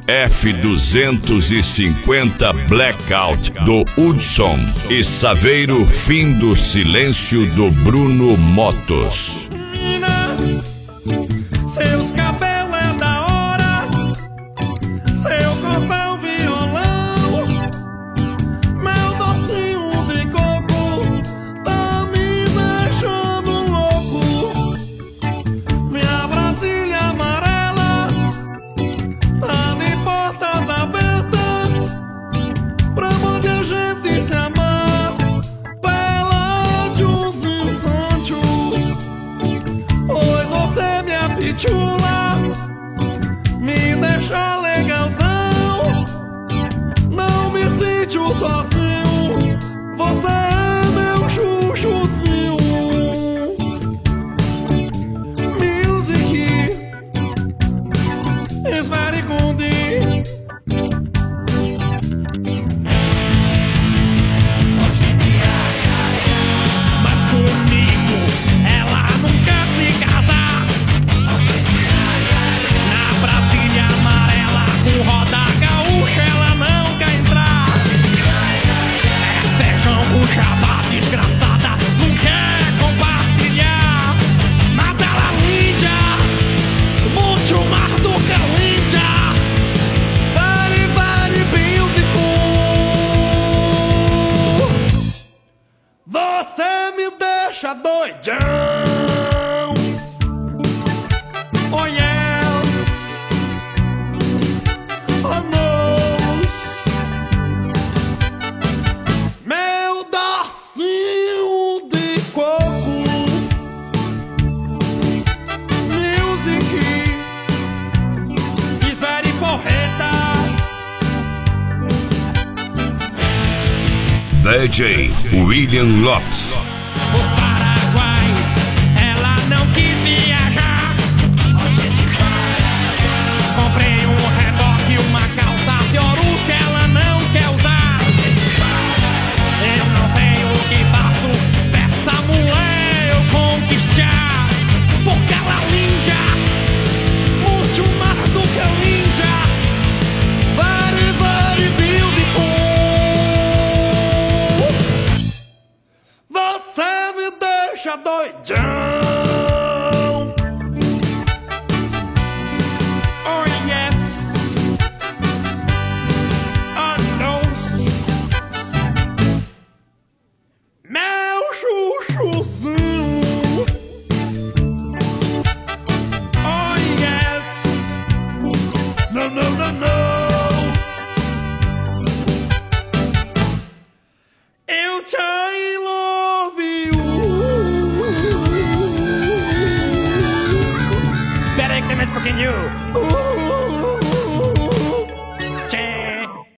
F250 Blackout do Hudson e Saveiro Fim do Silêncio do Bruno Motos. Seus cabelos é da hora, seu corpo é um violão, meu docinho de coco tá me deixando louco. Minha Brasília amarela tá de portas abertas pra onde a gente se amar pela de uns instantes. Pois você me apitula, me deixa legalzão, não me sinto sozinho, você é meu chuchuzinho. Music is very good. Mas comigo ela não quer se casar. Na Brasília amarela com roda gaúcha ela não quer entrar. É feijão com jabá desgraçada, não quer compartilhar. Mas ela linda, muito mais do que linda. Very, very beautiful. Você me deixa doidão. Oh yes, oh no. Meu docinho de coco. Music is very porreta. DJ William Lopes. O Paraguai, ela não quis viajar. Comprei um reboque, uma calça Fiorucci, ela não quer usar. Eu não sei o que faço dessa mulher eu conquistar. Porque ela é linda, muito mais do que linda. Very, very beautiful. Você me deixa doidão. Oh yes, oh no. Meu chuchuzinho. Oh yes. No, no, no, no. Eu te love you. Pera aí que tem mais um pouquinho.